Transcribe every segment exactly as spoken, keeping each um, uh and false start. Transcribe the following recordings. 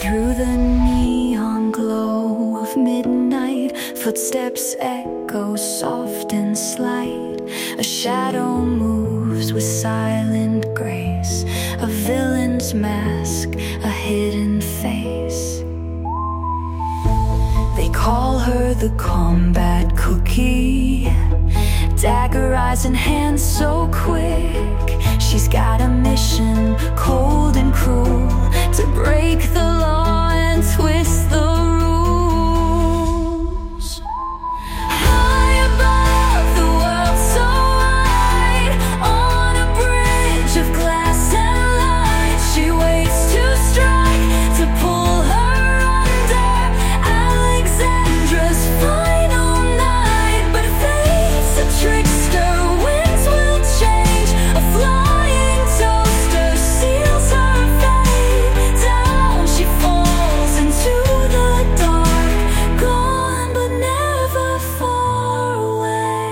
Through the neon glow of midnight, footsteps echo soft and slight. A shadow moves with silent grace, a villain's mask, a hidden face. They call her the combat cookie, dagger eyes and hands so quick. She's got a mission, cold and cruel, to break the law and twist the rules. High above the world so wide, on a bridge of glass and light, she waits to strike, to pull her under Alexandra's final night. But fate's a trickster, winds will change, a flying toaster seals her fate. Down she falls into the dark, gone but never far away.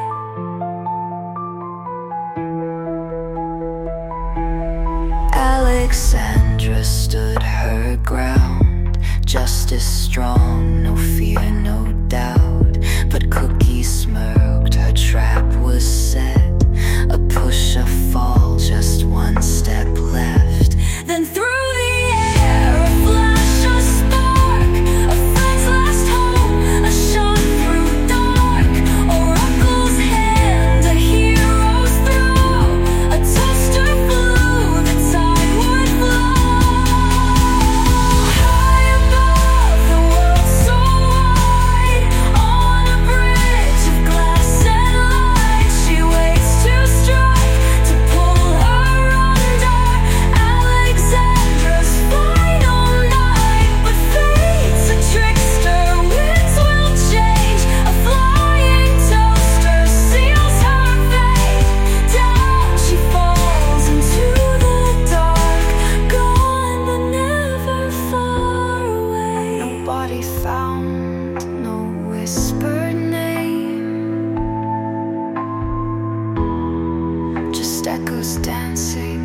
Alexandra stood her ground, justice strong, no fear, no doubt. But Cookie smirked, her trap was set, a push, a fall, just one step left. Then through the air, a flash, a spark, a friend's last hope, a shot through dark. Oracle's hand, a hero's throw, a toaster flew, the tide would flow. High above the world so wide, on a bridge of glass and light, she waits to strike, to pull her under Alexandra's final night. But fate's a trickster, winds will change, a flying toaster seals her fate. Down she falls into the dark, gone but never far away. No body found, no whispered name, just echoes dancing